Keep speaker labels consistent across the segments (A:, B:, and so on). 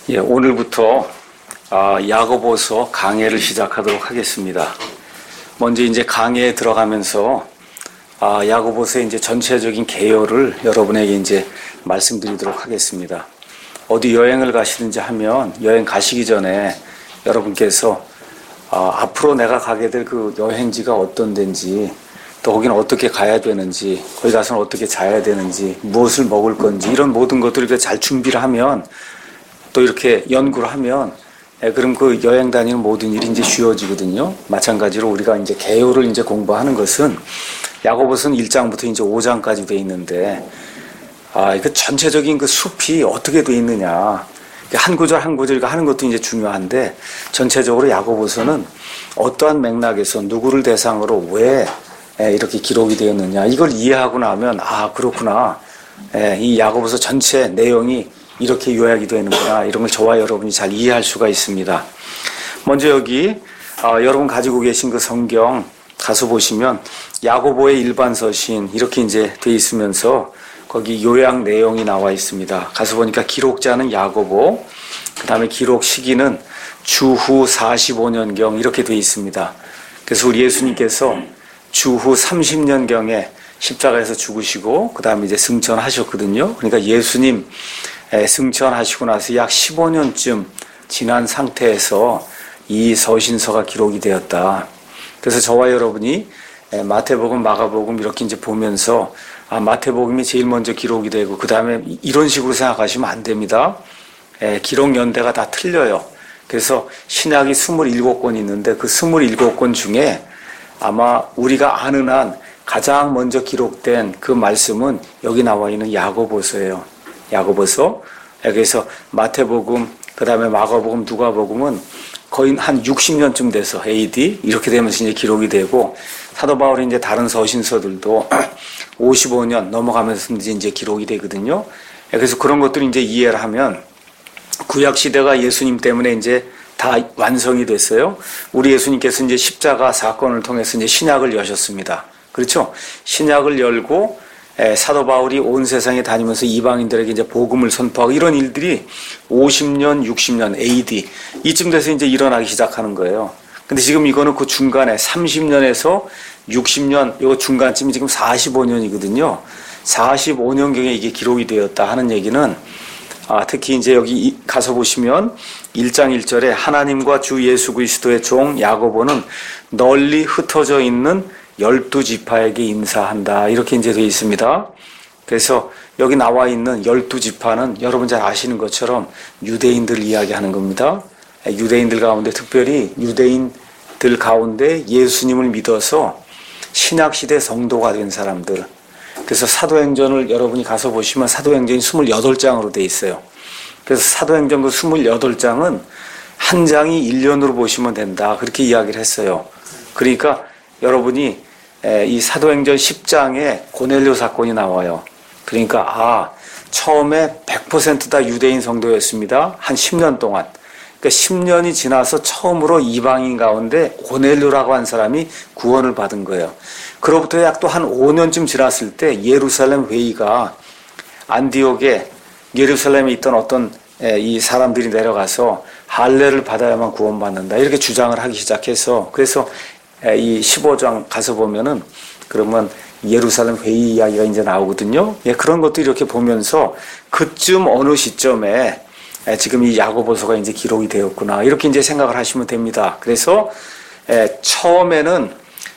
A: 오늘부터 야고보서 강해를 시작하도록 하겠습니다. 먼저 이제 강해에 들어가면서 야고보서의 이제 전체적인 개요를 여러분에게 이제 말씀드리도록 하겠습니다. 어디 여행을 가시든지 하면 여행 가시기 전에 여러분께서 앞으로 내가 가게 될 그 여행지가 어떤 데인지, 또 거기는 어떻게 가야 되는지, 거기 가서는 어떻게 자야 되는지, 무엇을 먹을 건지, 이런 모든 것들을 잘 준비를 하면, 또 이렇게 연구를 하면, 그럼 그 여행 다니는 모든 일이 이제 쉬워지거든요. 마찬가지로 우리가 이제 개요를 이제 공부하는 것은 야고보서는 1장부터 이제 5장까지 돼 있는데, 그 전체적인 그 숲이 어떻게 돼 있느냐. 한 구절 한 구절 하는 것도 이제 중요한데, 전체적으로 야고보서는 어떠한 맥락에서 누구를 대상으로 왜 이렇게 기록이 되었느냐. 이걸 이해하고 나면, 그렇구나. 이 야고보서 전체 내용이 이렇게 요약이 되는구나. 이런 걸 저와 여러분이 잘 이해할 수가 있습니다. 먼저 여기, 여러분 가지고 계신 그 성경 가서 보시면, 야고보의 일반 서신, 이렇게 이제 돼 있으면서, 거기 요약 내용이 나와 있습니다. 가서 보니까 기록자는 야고보, 그 다음에 기록 시기는 주후 45년경 이렇게 돼 있습니다. 그래서 우리 예수님께서 주후 30년경에 십자가에서 죽으시고 그 다음에 이제 승천하셨거든요. 그러니까 예수님 승천하시고 나서 약 15년쯤 지난 상태에서 이 서신서가 기록이 되었다. 그래서 저와 여러분이 마태복음, 마가복음 이렇게 이제 보면서 마태복음이 제일 먼저 기록이 되고 그 다음에 이런 식으로 생각하시면 안 됩니다. 기록 연대가 다 틀려요. 그래서 신약이 27권 있는데 그 27권 중에 아마 우리가 아는 한 가장 먼저 기록된 그 말씀은 여기 나와 있는 야고보서예요. 야고보서. 그래서 마태복음, 그 다음에 마가복음, 누가복음은 거의 한 60년쯤 돼서 AD 이렇게 되면서 이제 기록이 되고, 사도 바울이 이제 다른 서신서들도 55년 넘어가면서 이제 기록이 되거든요. 그래서 그런 것들을 이제 이해를 하면 구약 시대가 예수님 때문에 이제 다 완성이 됐어요. 우리 예수님께서 이제 십자가 사건을 통해서 이제 신약을 여셨습니다. 그렇죠? 신약을 열고 사도 바울이 온 세상에 다니면서 이방인들에게 이제 복음을 선포하고 이런 일들이 50년, 60년 AD 이쯤 돼서 이제 일어나기 시작하는 거예요. 근데 지금 이거는 그 중간에 30년에서 60년, 요 중간쯤이 지금 45년이거든요. 45년경에 이게 기록이 되었다 하는 얘기는, 특히 이제 여기 가서 보시면 1장 1절에 하나님과 주 예수 그리스도의 종 야고보는 널리 흩어져 있는 12지파에게 인사한다. 이렇게 이제 되어 있습니다. 그래서 여기 나와 있는 12지파는 여러분 잘 아시는 것처럼 유대인들 이야기하는 겁니다. 유대인들 가운데, 특별히 유대인들 가운데 예수님을 믿어서 신약시대 성도가 된 사람들. 그래서 사도행전을 여러분이 가서 보시면 사도행전이 28장으로 돼 있어요. 그래서 사도행전 그 28장은 한 장이 1년으로 보시면 된다. 그렇게 이야기를 했어요. 그러니까 여러분이 이 사도행전 10장에 고넬료 사건이 나와요. 그러니까 처음에 100% 다 유대인 성도였습니다. 한 10년 동안. 그러니까 10년이 지나서 처음으로 이방인 가운데 고넬료라고 한 사람이 구원을 받은 거예요. 그로부터 약 또 한 5년쯤 지났을 때 예루살렘 회의가 안디옥에 예루살렘에 있던 어떤 이 사람들이 내려가서 할례를 받아야만 구원받는다. 이렇게 주장을 하기 시작해서, 그래서 이 15장 가서 보면은 그러면 예루살렘 회의 이야기가 이제 나오거든요. 그런 것도 이렇게 보면서 그쯤 어느 시점에 지금 이 야고보서가 이제 기록이 되었구나. 이렇게 이제 생각을 하시면 됩니다. 그래서 처음에는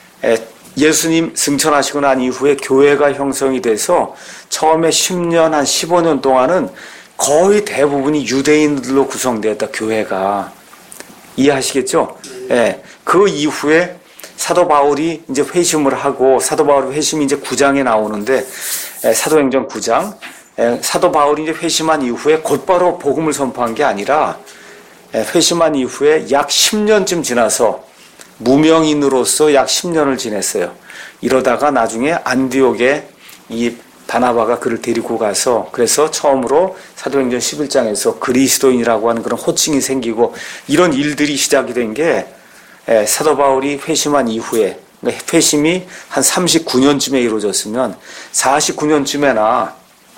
A: 예수님 승천하시고 난 이후에 교회가 형성이 돼서 처음에 10년, 한 15년 동안은 거의 대부분이 유대인들로 구성되었다, 교회가. 이해하시겠죠? 그 이후에 사도 바울이 이제 회심을 하고, 사도 바울의 회심이 이제 9장에 나오는데, 사도행전 9장. 사도 바울이 이제 회심한 이후에 곧바로 복음을 선포한 게 아니라, 회심한 이후에 약 10년쯤 지나서 무명인으로서 약 10년을 지냈어요. 이러다가 나중에 안디옥에 이 바나바가 그를 데리고 가서, 그래서 처음으로 사도행전 11장에서 그리스도인이라고 하는 그런 호칭이 생기고, 이런 일들이 시작이 된 게 사도 바울이 회심한 이후에, 회심이 한 39년쯤에 이루어졌으면 49년쯤에나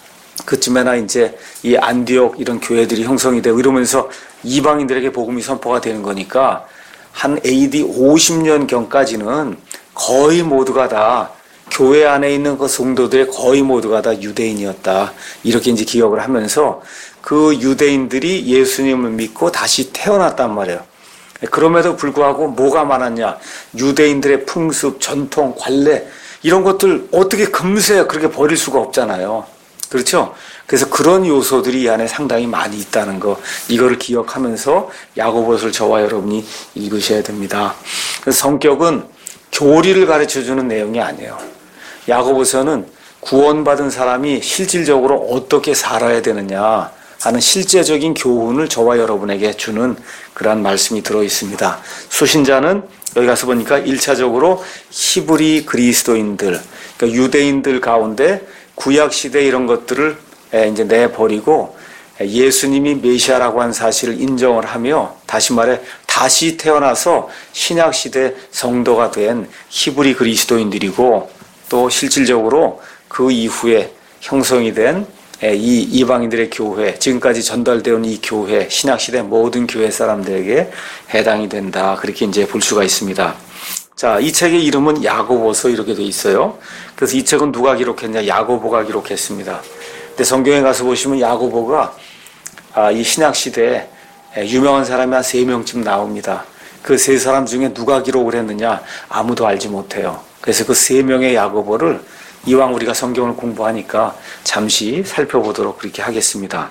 A: 그쯤에나 이제 이 안디옥 이런 교회들이 형성이 되고 이러면서 이방인들에게 복음이 선포가 되는 거니까 한 AD 50년경까지는 거의 모두가 다 교회 안에 있는 그 성도들의 거의 모두가 다 유대인이었다. 이렇게 이제 기억을 하면서 그 유대인들이 예수님을 믿고 다시 태어났단 말이에요. 그럼에도 불구하고 뭐가 많았냐? 유대인들의 풍습, 전통, 관례 이런 것들 어떻게 금세 그렇게 버릴 수가 없잖아요. 그렇죠? 그래서 그런 요소들이 이 안에 상당히 많이 있다는 거, 이거를 기억하면서 야고보서를 저와 여러분이 읽으셔야 됩니다. 그래서 성격은 교리를 가르쳐주는 내용이 아니에요. 야고보서는 구원받은 사람이 실질적으로 어떻게 살아야 되느냐 하는 실제적인 교훈을 저와 여러분에게 주는 그러한 말씀이 들어있습니다. 수신자는 여기 가서 보니까 1차적으로 히브리 그리스도인들, 그러니까 유대인들 가운데 구약시대 이런 것들을 이제 내버리고 예수님이 메시아라고 한 사실을 인정을 하며 다시 말해 다시 태어나서 신약시대 성도가 된 히브리 그리스도인들이고 또 실질적으로 그 이후에 형성이 된 이 이방인들의 교회, 지금까지 전달되어 온 이 교회, 신약시대 모든 교회 사람들에게 해당이 된다. 그렇게 이제 볼 수가 있습니다. 자, 이 책의 이름은 야고보서 이렇게 돼 있어요. 그래서 이 책은 누가 기록했냐? 야고보가 기록했습니다. 근데 성경에 가서 보시면 야고보가 이 신약시대에 유명한 사람이 한 3명쯤 나옵니다. 그 3사람 중에 누가 기록을 했느냐? 아무도 알지 못해요. 그래서 그 3명의 야고보를 이왕 우리가 성경을 공부하니까 잠시 살펴보도록 그렇게 하겠습니다.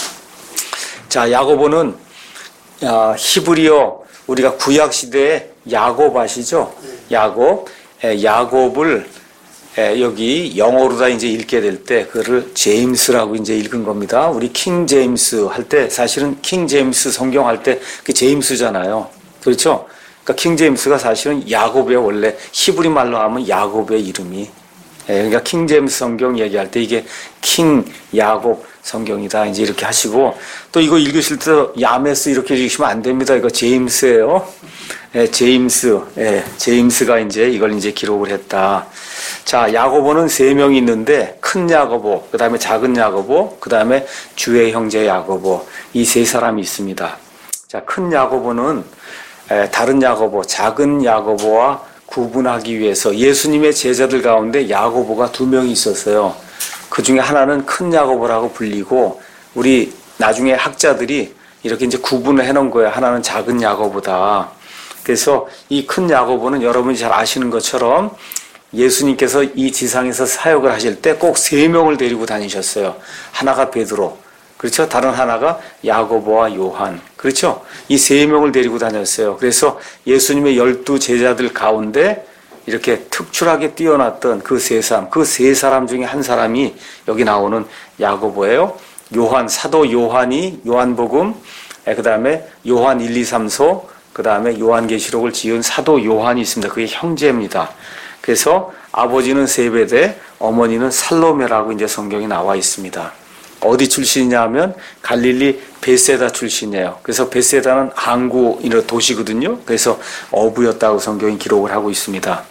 A: 자, 야고보는 히브리어 우리가 구약시대에 야곱 아시죠? 야곱. 야곱을 여기 영어로 다 이제 읽게 될 때 그거를 제임스라고 이제 읽은 겁니다. 우리 킹 제임스 할 때 사실은 킹 제임스 성경 할 때 그 제임스잖아요. 그렇죠? 그러니까 킹 제임스가 사실은 야곱의 원래 히브리 말로 하면 야곱의 이름이. 그러니까 킹 제임스 성경 얘기할 때 이게 킹 야곱 성경이다 이제 이렇게 하시고 또 이거 읽으실 때 야메스 이렇게 읽으시면 안 됩니다. 이거 제임스예요. 제임스. 제임스가 이제 이걸 이제 기록을 했다. 자, 야고보는 3명이 있는데 큰 야고보, 그다음에 작은 야고보, 그다음에 주의 형제 야고보 이 3사람이 있습니다. 자, 큰 야고보는 다른 야고보, 작은 야고보와 구분하기 위해서 예수님의 제자들 가운데 야고보가 2명이 있었어요. 그 중에 하나는 큰 야고보라고 불리고 우리 나중에 학자들이 이렇게 이제 구분을 해놓은 거예요. 하나는 작은 야고보다. 그래서 이 큰 야고보는 여러분이 잘 아시는 것처럼 예수님께서 이 지상에서 사역을 하실 때 꼭 3명을 데리고 다니셨어요. 하나가 베드로, 그렇죠? 다른 하나가 야고보와 요한, 그렇죠? 이 3명을 데리고 다녔어요. 그래서 예수님의 12 제자들 가운데 이렇게 특출하게 뛰어났던 그 3사람, 그 3사람 중에 한 사람이 여기 나오는 야고보예요. 요한, 사도 요한이 요한복음, 그 다음에 요한 1, 2, 3소, 그 다음에 요한계시록을 지은 사도 요한이 있습니다. 그게 형제입니다. 그래서 아버지는 세베대, 어머니는 살로메라고 이제 성경에 나와 있습니다. 어디 출신이냐 하면 갈릴리 베세다 출신이에요. 그래서 베세다는 항구 이런 도시거든요. 그래서 어부였다고 성경이 기록을 하고 있습니다.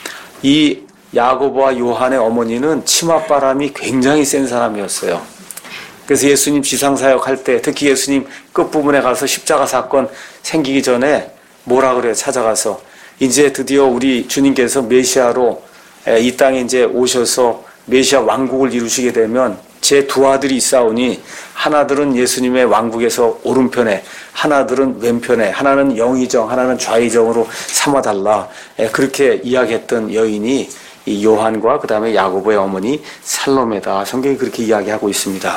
A: 이 야고보와 요한의 어머니는 치맛바람이 굉장히 센 사람이었어요. 그래서 예수님 지상사역할 때 특히 예수님 끝부분에 가서 십자가 사건 생기기 전에 뭐라 그래요? 찾아가서 이제 드디어 우리 주님께서 메시아로 이 땅에 이제 오셔서 메시아 왕국을 이루시게 되면 제 2 아들이 있사오니 하나들은 예수님의 왕국에서 오른편에 하나들은 왼편에 하나는 영의정 하나는 좌의정으로 삼아달라. 그렇게 이야기했던 여인이 이 요한과 그 다음에 야고보의 어머니 살로메다. 성경이 그렇게 이야기하고 있습니다.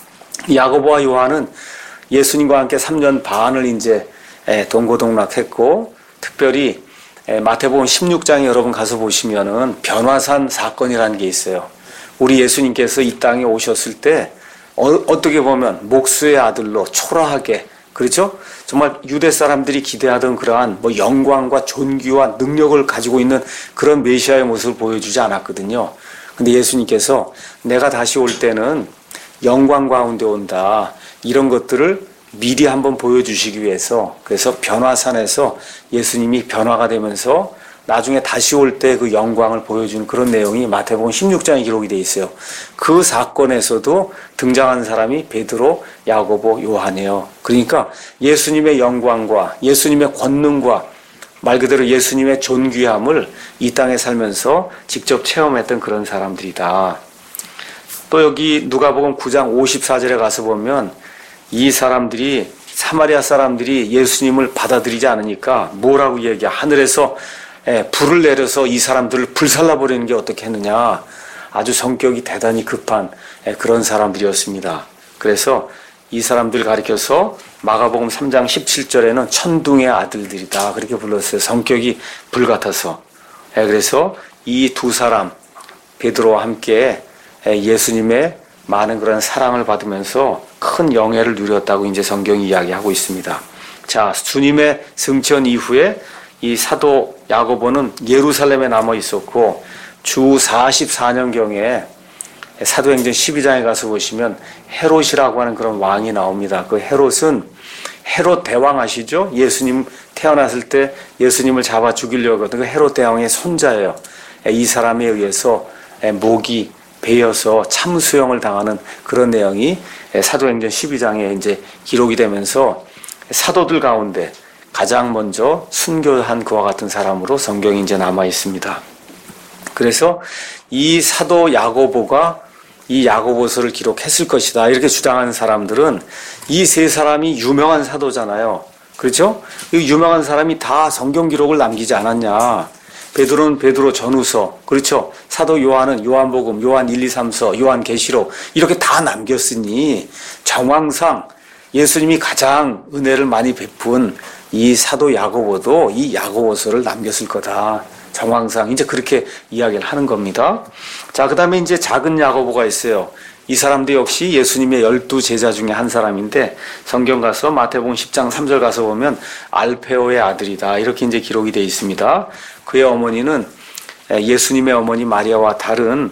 A: 야고보와 요한은 예수님과 함께 3년 반을 이제 동고동락했고 특별히 마태복음 16장에 여러분 가서 보시면은 변화산 사건이라는 게 있어요. 우리 예수님께서 이 땅에 오셨을 때 어떻게 보면 목수의 아들로 초라하게, 그렇죠? 정말 유대 사람들이 기대하던 그러한 뭐 영광과 존귀와 능력을 가지고 있는 그런 메시아의 모습을 보여주지 않았거든요. 근데 예수님께서 내가 다시 올 때는 영광 가운데 온다. 이런 것들을 미리 한번 보여주시기 위해서 그래서 변화산에서 예수님이 변화가 되면서 나중에 다시 올 때 그 영광을 보여주는 그런 내용이 마태복음 16장에 기록이 되어 있어요. 그 사건에서도 등장한 사람이 베드로, 야고보, 요한이에요. 그러니까 예수님의 영광과 예수님의 권능과 말 그대로 예수님의 존귀함을 이 땅에 살면서 직접 체험했던 그런 사람들이다. 또 여기 누가복음 9장 54절에 가서 보면 이 사람들이 사마리아 사람들이 예수님을 받아들이지 않으니까 뭐라고 얘기해? 하늘에서 불을 내려서 이 사람들을 불살라버리는 게 어떻게 했느냐. 아주 성격이 대단히 급한 그런 사람들이었습니다. 그래서 이 사람들 가리켜서 마가복음 3장 17절에는 천둥의 아들들이다 그렇게 불렀어요. 성격이 불같아서. 그래서 이 두 사람 베드로와 함께 예수님의 많은 그런 사랑을 받으면서 큰 영예를 누렸다고 이제 성경이 이야기하고 있습니다. 자, 주님의 승천 이후에 이 사도 야고보는 예루살렘에 남아 있었고 주 44년경에 사도행전 12장에 가서 보시면 헤롯이라고 하는 그런 왕이 나옵니다. 그 헤롯은 헤롯 대왕 아시죠? 예수님 태어났을 때 예수님을 잡아 죽이려고 하던 그 헤롯 대왕의 손자예요. 이 사람에 의해서 목이 베어서 참수형을 당하는 그런 내용이 사도행전 12장에 이제 기록이 되면서 사도들 가운데 가장 먼저 순교한 그와 같은 사람으로 성경이 이제 남아 있습니다. 그래서 이 사도 야고보가 이 야고보서를 기록했을 것이다 이렇게 주장하는 사람들은 이 세 사람이 유명한 사도잖아요. 그렇죠? 이 유명한 사람이 다 성경 기록을 남기지 않았냐. 베드로는 베드로 전후서, 그렇죠? 사도 요한은 요한복음, 요한 1, 2, 3서, 요한계시록 이렇게 다 남겼으니 정황상 예수님이 가장 은혜를 많이 베푼 이 사도 야고보도 이 야고보서를 남겼을 거다. 정황상 이제 그렇게 이야기를 하는 겁니다. 자, 그 다음에 이제 작은 야고보가 있어요. 이 사람도 역시 예수님의 12제자 중에 한 사람인데 성경 가서 마태복음 10장 3절 가서 보면 알페오의 아들이다 이렇게 이제 기록이 되어 있습니다. 그의 어머니는 예수님의 어머니 마리아와 다른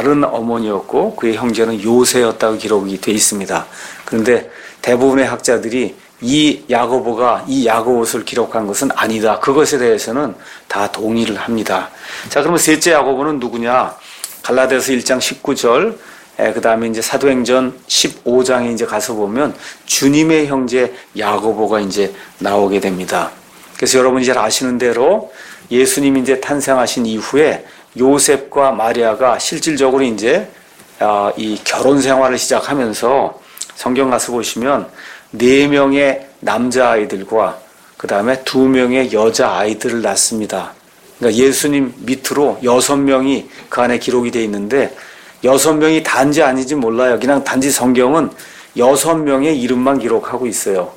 A: 어머니였고 그의 형제는 요새였다고 기록이 되어 있습니다. 그런데 대부분의 학자들이 이 야고보가 이 야고보서를 기록한 것은 아니다. 그것에 대해서는 다 동의를 합니다. 자, 그러면 셋째 야고보는 누구냐? 갈라디아서 1장 19절, 그 다음에 이제 사도행전 15장에 이제 가서 보면 주님의 형제 야고보가 이제 나오게 됩니다. 그래서 여러분이 잘 아시는 대로 예수님이 이제 탄생하신 이후에 요셉과 마리아가 실질적으로 이제 이 결혼 생활을 시작하면서 성경 가서 보시면 4명의 남자아이들과 그 다음에 2명의 여자아이들을 낳습니다. 그러니까 예수님 밑으로 6명이 그 안에 기록이 되어 있는데 6명이 단지 아닌지 몰라요. 그냥 단지 성경은 6명의 이름만 기록하고 있어요.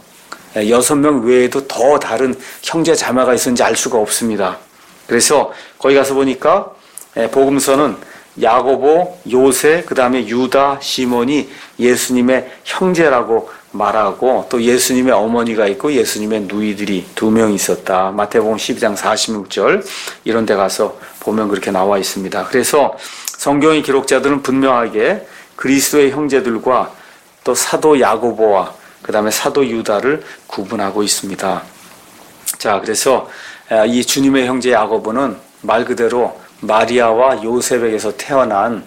A: 6명 외에도 더 다른 형제 자매가 있었는지 알 수가 없습니다. 그래서 거기 가서 보니까 복음서는 야고보, 요새, 그 다음에 유다, 시몬이 예수님의 형제라고 말하고 또 예수님의 어머니가 있고 예수님의 누이들이 2명 있었다. 마태복음 12장 46절 이런 데 가서 보면 그렇게 나와 있습니다. 그래서 성경의 기록자들은 분명하게 그리스도의 형제들과 또 사도 야고보와 그 다음에 사도 유다를 구분하고 있습니다. 자, 그래서 이 주님의 형제 야고보는 말 그대로 마리아와 요셉에게서 태어난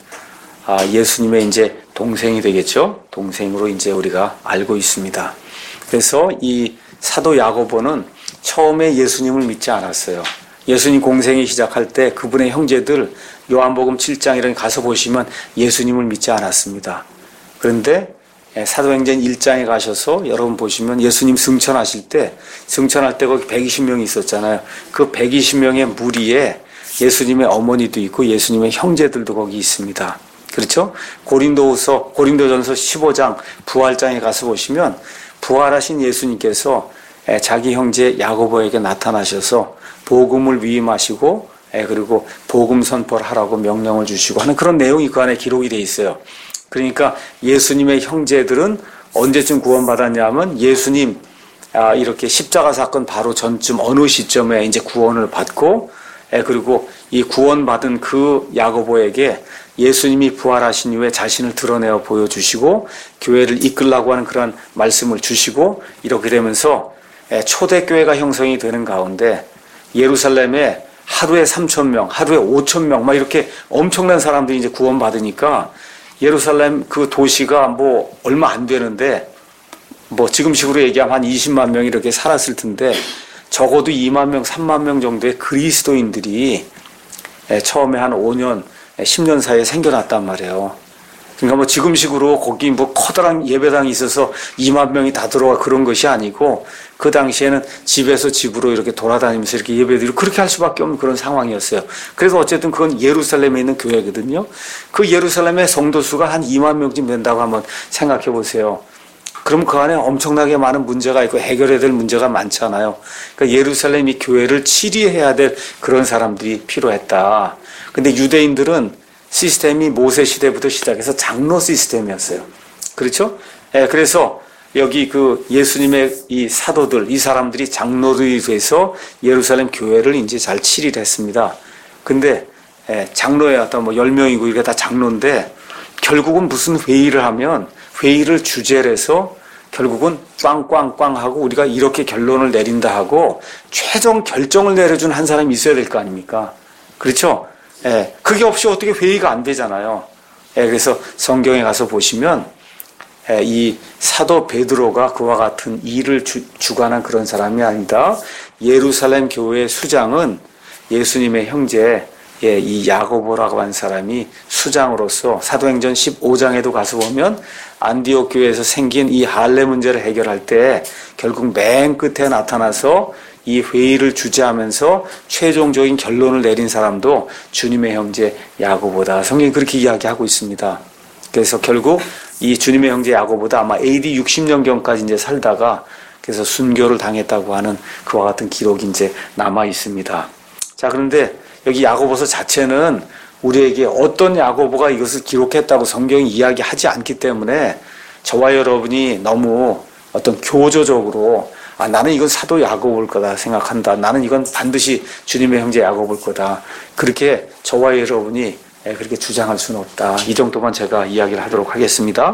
A: 예수님의 이제 동생이 되겠죠. 동생으로 이제 우리가 알고 있습니다. 그래서 이 사도 야고보는 처음에 예수님을 믿지 않았어요. 예수님 공생이 시작할 때 그분의 형제들 요한복음 7장 이런 가서 보시면 예수님을 믿지 않았습니다. 그런데 사도행전 1장에 가셔서 여러분 보시면 예수님 승천할 때 거기 120명이 있었잖아요. 그 120명의 무리에 예수님의 어머니도 있고 예수님의 형제들도 거기 있습니다. 그렇죠? 고린도전서 15장 부활장에 가서 보시면 부활하신 예수님께서 자기 형제 야고보에게 나타나셔서 복음을 위임하시고 그리고 복음 선포를 하라고 명령을 주시고 하는 그런 내용이 그 안에 기록이 돼 있어요. 그러니까 예수님의 형제들은 언제쯤 구원받았냐면 예수님 이렇게 십자가 사건 바로 전쯤 어느 시점에 이제 구원을 받고 그리고 이 구원받은 그 야고보에게 예수님이 부활하신 이후에 자신을 드러내어 보여주시고 교회를 이끌라고 하는 그런 말씀을 주시고 이렇게 되면서 초대교회가 형성이 되는 가운데 예루살렘에 하루에 3,000명, 하루에 5,000명, 막 이렇게 엄청난 사람들이 이제 구원받으니까 예루살렘 그 도시가 뭐 얼마 안 되는데 뭐 지금식으로 얘기하면 한 20만 명이 이렇게 살았을 텐데 적어도 2만 명, 3만 명 정도의 그리스도인들이 처음에 한 5년, 10년 사이에 생겨났단 말이에요. 그러니까 뭐 지금식으로 거기 뭐 커다란 예배당이 있어서 2만 명이 다 들어와 그런 것이 아니고 그 당시에는 집에서 집으로 이렇게 돌아다니면서 이렇게 예배드리고 그렇게 할 수밖에 없는 그런 상황이었어요. 그래서 어쨌든 그건 예루살렘에 있는 교회거든요. 그 예루살렘의 성도 수가 한 2만 명쯤 된다고 한번 생각해 보세요. 그럼 그 안에 엄청나게 많은 문제가 있고 해결해야 될 문제가 많잖아요. 그러니까 예루살렘 이 교회를 치리해야 될 그런 사람들이 필요했다. 근데 유대인들은 시스템이 모세 시대부터 시작해서 장로 시스템이었어요. 그렇죠? 예, 그래서 여기 그 예수님의 이 사도들, 이 사람들이 장로들이 돼서 예루살렘 교회를 이제 잘 치리를 했습니다. 근데 장로에 어떤 뭐 10명이고 이게 다 장로인데 결국은 무슨 회의를 하면 회의를 주제를 해서 결국은 꽝꽝꽝 하고 우리가 이렇게 결론을 내린다 하고 최종 결정을 내려준 한 사람이 있어야 될 거 아닙니까? 그렇죠? 예, 그게 없이 어떻게 회의가 안 되잖아요. 예, 그래서 성경에 가서 보시면 이 사도 베드로가 그와 같은 일을 주관한 그런 사람이 아니다. 예루살렘 교회의 수장은 예수님의 형제 이 야고보라고 하는 사람이 수장으로서 사도행전 15장에도 가서 보면 안디옥 교회에서 생긴 이 할례 문제를 해결할 때 결국 맨 끝에 나타나서 이 회의를 주재하면서 최종적인 결론을 내린 사람도 주님의 형제 야고보다. 성경이 그렇게 이야기하고 있습니다. 그래서 결국 이 주님의 형제 야고보다 아마 AD 60년경까지 이제 살다가 그래서 순교를 당했다고 하는 그와 같은 기록이 이제 남아 있습니다. 자, 그런데 여기 야고보서 자체는 우리에게 어떤 야고보가 이것을 기록했다고 성경이 이야기하지 않기 때문에 저와 여러분이 너무 어떤 교조적으로 나는 이건 사도 야고보일 거다 생각한다. 나는 이건 반드시 주님의 형제 야고보일 거다. 그렇게 저와 여러분이 그렇게 주장할 수는 없다. 이 정도만 제가 이야기를 하도록 하겠습니다.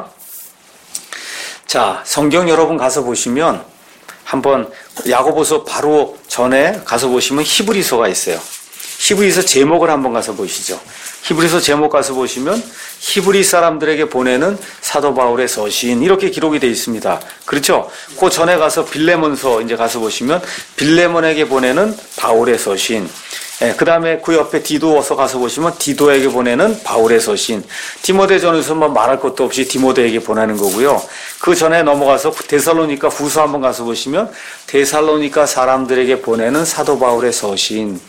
A: 자, 성경 여러분 가서 보시면 한번 야고보서 바로 전에 가서 보시면 히브리서가 있어요. 히브리서 제목을 한번 가서 보시죠. 히브리서 제목 가서 보시면 히브리 사람들에게 보내는 사도 바울의 서신 이렇게 기록이 되어 있습니다. 그렇죠? 그 전에 가서 빌레몬서 이제 가서 보시면 빌레몬에게 보내는 바울의 서신. 그 다음에 그 옆에 디도서 가서 보시면 디도에게 보내는 바울의 서신. 디모데전에서 뭐 말할 것도 없이 디모데에게 보내는 거고요. 그 전에 넘어가서 데살로니가 후서 한번 가서 보시면 데살로니가 사람들에게 보내는 사도 바울의 서신.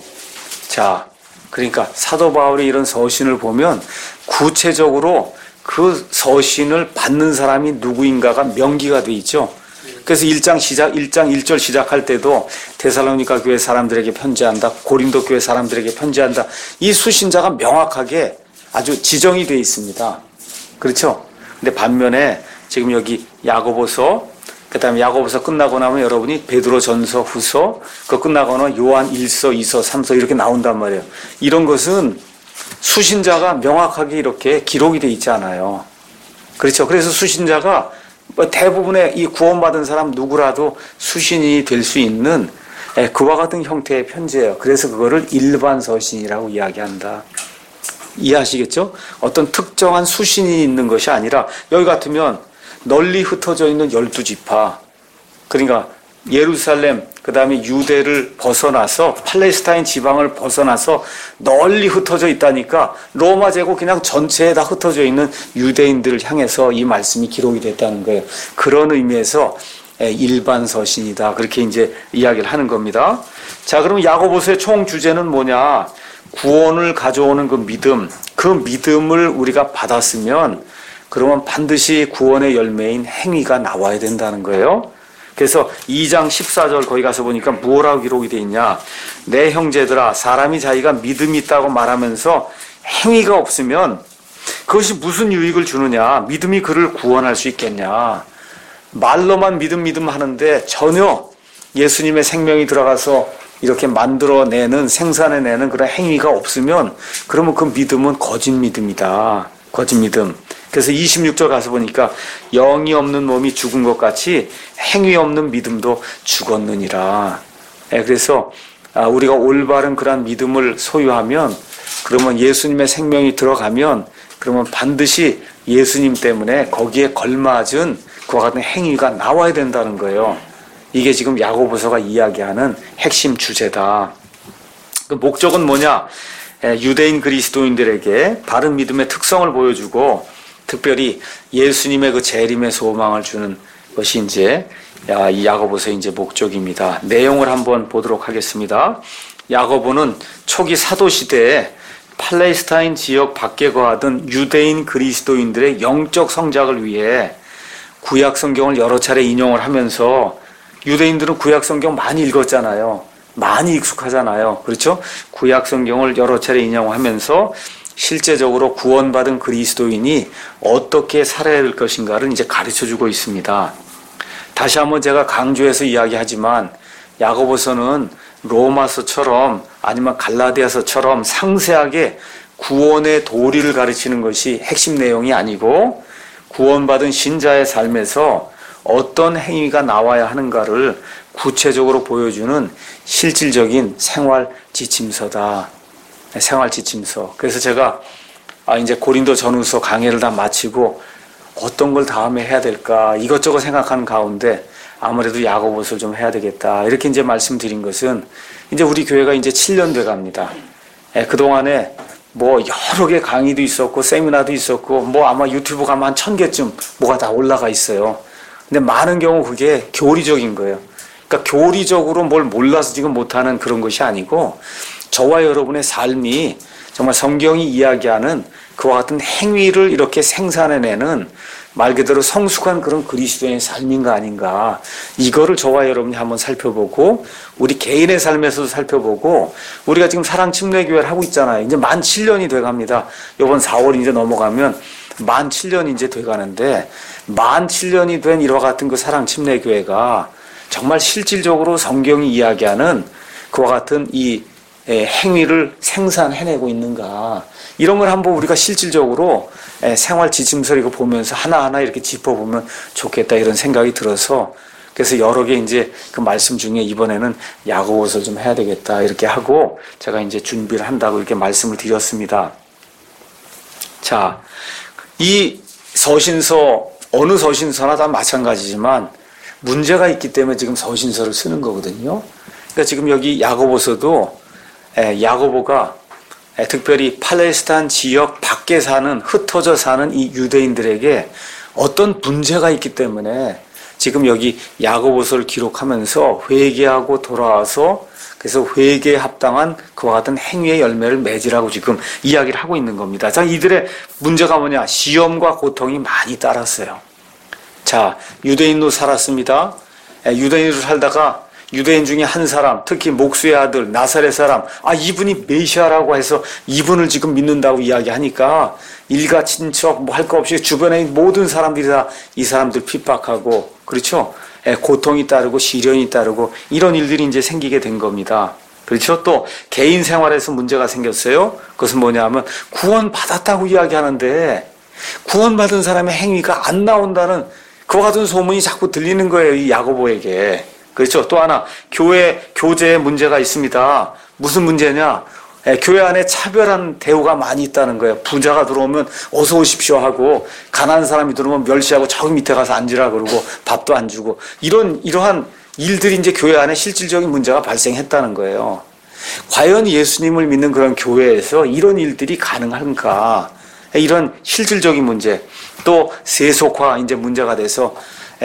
A: 자, 그러니까 사도 바울이 이런 서신을 보면 구체적으로 그 서신을 받는 사람이 누구인가가 명기가 돼 있죠. 그래서 1장 1절 시작할 때도 데살로니가 교회 사람들에게 편지한다. 고린도 교회 사람들에게 편지한다. 이 수신자가 명확하게 아주 지정이 돼 있습니다. 그렇죠? 근데 반면에 지금 여기 야고보서 그 다음에 야고보서 끝나고 나면 여러분이 베드로 전서 후서 그거 끝나고 나면 요한 1서 2서 3서 이렇게 나온단 말이에요. 이런 것은 수신자가 명확하게 이렇게 기록이 돼 있지 않아요. 그렇죠. 그래서 수신자가 대부분의 이 구원받은 사람 누구라도 수신이 될 수 있는 그와 같은 형태의 편지예요. 그래서 그거를 일반 서신이라고 이야기한다. 이해하시겠죠? 어떤 특정한 수신이 있는 것이 아니라 여기 같으면 널리 흩어져 있는 12지파 그러니까 예루살렘 그 다음에 유대를 벗어나서 팔레스타인 지방을 벗어나서 널리 흩어져 있다니까 로마 제국 그냥 전체에 다 흩어져 있는 유대인들을 향해서 이 말씀이 기록이 됐다는 거예요. 그런 의미에서 일반 서신이다 그렇게 이제 이야기를 하는 겁니다. 자, 그럼 야고보서의 총 주제는 뭐냐? 구원을 가져오는 그 믿음을 우리가 받았으면 그러면 반드시 구원의 열매인 행위가 나와야 된다는 거예요. 그래서 2장 14절 거기 가서 보니까 뭐라고 기록이 되어 있냐. 내 형제들아 사람이 자기가 믿음이 있다고 말하면서 행위가 없으면 그것이 무슨 유익을 주느냐. 믿음이 그를 구원할 수 있겠냐. 말로만 믿음 하는데 전혀 예수님의 생명이 들어가서 이렇게 만들어내는 생산해내는 그런 행위가 없으면 그러면 그 믿음은 거짓 믿음이다. 거짓 믿음. 그래서 26절 가서 보니까 영이 없는 몸이 죽은 것 같이 행위 없는 믿음도 죽었느니라. 그래서 우리가 올바른 그런 믿음을 소유하면, 그러면 예수님의 생명이 들어가면, 그러면 반드시 예수님 때문에 거기에 걸맞은 그와 같은 행위가 나와야 된다는 거예요. 이게 지금 야고보서가 이야기하는 핵심 주제다. 그 목적은 뭐냐? 유대인 그리스도인들에게 바른 믿음의 특성을 보여주고, 특별히 예수님의 그 재림의 소망을 주는 것이 이제 이 야고보서의 이제 목적입니다. 내용을 한번 보도록 하겠습니다. 야고보는 초기 사도 시대에 팔레스타인 지역 밖에 거하던 유대인 그리스도인들의 영적 성장을 위해 구약 성경을 여러 차례 인용을 하면서, 유대인들은 구약 성경 많이 읽었잖아요. 많이 익숙하잖아요. 그렇죠? 구약 성경을 여러 차례 인용하면서 실제적으로 구원받은 그리스도인이 어떻게 살아야 될 것인가를 이제 가르쳐주고 있습니다. 다시 한번 제가 강조해서 이야기하지만, 야고보서는 로마서처럼 아니면 갈라디아서처럼 상세하게 구원의 도리를 가르치는 것이 핵심 내용이 아니고, 구원받은 신자의 삶에서 어떤 행위가 나와야 하는가를 구체적으로 보여주는 실질적인 생활 지침서다. 생활 지침서. 그래서 제가 이제 고린도 전후서 강의를 다 마치고 어떤 걸 다음에 해야 될까 이것저것 생각하는 가운데 아무래도 야고보서를 좀 해야 되겠다. 이렇게 이제 말씀드린 것은, 이제 우리 교회가 이제 7년 돼 갑니다. 그동안에 뭐 여러 개 강의도 있었고 세미나도 있었고 뭐 아마 유튜브 가면 한 1000개쯤 뭐가 다 올라가 있어요. 근데 많은 경우 그게 교리적인 거예요. 그러니까 교리적으로 뭘 몰라서 지금 못하는 그런 것이 아니고, 저와 여러분의 삶이 정말 성경이 이야기하는 그와 같은 행위를 이렇게 생산해내는 말 그대로 성숙한 그런 그리스도인의 삶인가 아닌가, 이거를 저와 여러분이 한번 살펴보고, 우리 개인의 삶에서도 살펴보고, 우리가 지금 사랑침례교회를 하고 있잖아요. 이제 만 7년이 돼갑니다. 이번 4월 이제 넘어가면 만 7년이 이제 돼가는데, 만 7년이 된 이와 같은 그 사랑침례교회가 정말 실질적으로 성경이 이야기하는 그와 같은 이 행위를 생산해내고 있는가, 이런 걸 한번 우리가 실질적으로 생활 지침서 이거 보면서 하나하나 이렇게 짚어보면 좋겠다, 이런 생각이 들어서, 그래서 여러 개 이제 그 말씀 중에 이번에는 야고보서 좀 해야 되겠다 이렇게 하고 제가 이제 준비를 한다고 이렇게 말씀을 드렸습니다. 자, 이 서신서 어느 서신서나 다 마찬가지지만 문제가 있기 때문에 지금 서신서를 쓰는 거거든요. 그러니까 지금 여기 야고보서도 야고보가 특별히 팔레스타인 지역 밖에 사는, 흩어져 사는 이 유대인들에게 어떤 문제가 있기 때문에 지금 여기 야고보서를 기록하면서 회개하고 돌아와서, 그래서 회개에 합당한 그와 같은 행위의 열매를 맺으라고 지금 이야기를 하고 있는 겁니다. 자, 이들의 문제가 뭐냐? 시험과 고통이 많이 따랐어요. 자, 유대인으로 살았습니다. 유대인으로 살다가 유대인 중에 한 사람, 특히 목수의 아들 나사렛 사람, 이분이 메시아라고 해서 이분을 지금 믿는다고 이야기하니까 일가 친척 뭐 할 거 없이 주변의 모든 사람들이 다 이 사람들 핍박하고, 그렇죠? 고통이 따르고 시련이 따르고 이런 일들이 이제 생기게 된 겁니다. 그렇죠? 또 개인 생활에서 문제가 생겼어요. 그것은 뭐냐면 구원받았다고 이야기하는데 구원받은 사람의 행위가 안 나온다는 그와 같은 소문이 자꾸 들리는 거예요, 이 야고보에게. 그렇죠? 또 하나, 교제에 문제가 있습니다. 무슨 문제냐? 교회 안에 차별한 대우가 많이 있다는 거예요. 부자가 들어오면 어서 오십시오 하고, 가난한 사람이 들어오면 멸시하고 저기 밑에 가서 앉으라 그러고 밥도 안 주고, 이러한 일들이 이제 교회 안에 실질적인 문제가 발생했다는 거예요. 과연 예수님을 믿는 그런 교회에서 이런 일들이 가능한가? 이런 실질적인 문제. 또 세속화 이제 문제가 돼서